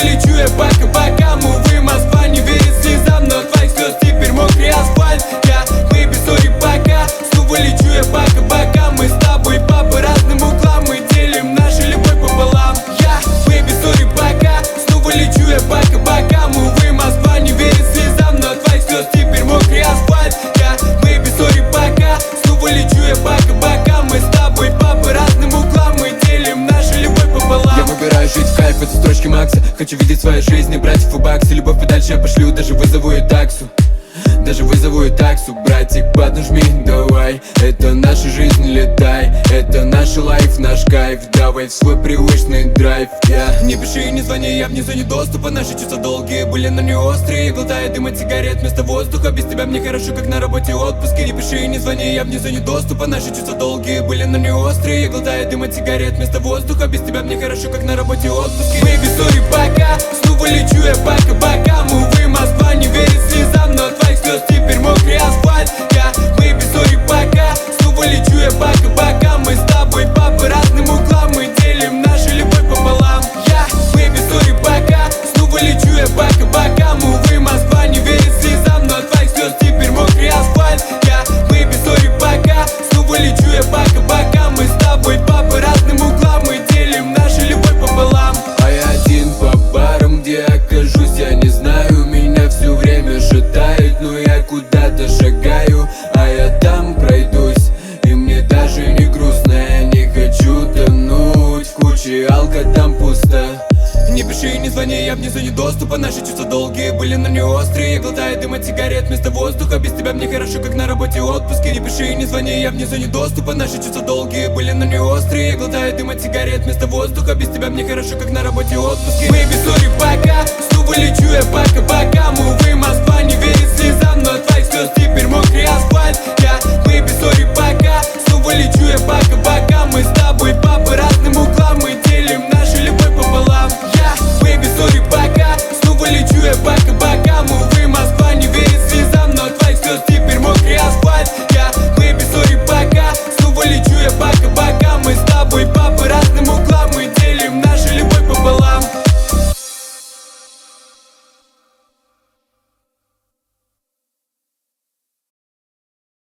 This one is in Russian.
лечу я по кабакам. Увы, Москва не верит слезам, но от твоих слез теперь мокрый асфальт. Я baby, sorry, пока. Снова лечу я по кабакам. Мы с тобой по разным углам, мы делим нашу любовь пополам. Я baby, sorry, пока. Снова лечу я по кабакам. Увы, Москва не верит слезам, но от твоих слез теперь мокрый асфальт. Я baby, sorry, пока. Снова лечу я по кабакам. Мы с тобой по разным углам, мы делим нашу любовь пополам. Я выбираю жить в кайф, это строчки Макса. Хочу видеть в своей жизни братьев и баксы. Любовь подальше я пошлю, даже вызову и таксу. Даже вызову и таксу, братик, поднажми, давай. Это наша жизнь, летай. Это наш лайф, наш кайф. Давай в свой привычный драйв, yeah. Не пиши и не звони, я вне зоне доступа. Наши чувства долгие были, но не острые. Я глотаю дым от сигарет вместо воздуха. Без тебя мне хорошо, как на работе отпуске. Не пиши и не звони, я вне зоне доступа. Наши чувства долгие были, но не острые. Я глотаю дым от сигарет вместо воздуха. Без тебя мне хорошо, как на работе отпуске. Baby, sorry, пока. Снова лечу я по кабакам. Увы, Москва не верит слезам, но от твоих слез теперь мокрый асфальт. Я baby, sorry, пока. Снова лечу я по кабакам. Мы с тобой по разным углам, мы делим нашу любовь пополам. Я baby, sorry, пока. Снова лечу я по кабакам. Увы, Москва не верит слезам, но от твоих слез теперь мокрый асфальт. Я baby, sorry, пока. Снова лечу я по кабакам. Мы с тобой по разным углам, мы делим нашу любовь пополам. А я один по барам, где окажусь, я не знаю. Меня все время шатает, но я куда-то шагаю, а я там пройдусь. И мне даже не грустно, я не хочу тонуть в куче алка, там пусто. Не пиши и не звони, я вне зоне доступа. Наши чувства долгие были, но не острые. Я глотаю дым от сигарет вместо воздуха. Без тебя мне хорошо, как на работе отпуске. Не пиши и не звони, я вне зоне доступа. Наши чувства долгие были, но не острые. Я глотаю дым от сигарет вместо воздуха. Без тебя мне хорошо, как на работе отпуске. Baby, sorry, пока. Снова лечу я по кабакам. Увы, Москва не верит слезам, но от твоих слез теперь мокрый асфальт. Я baby, sorry, пока. Снова лечу я по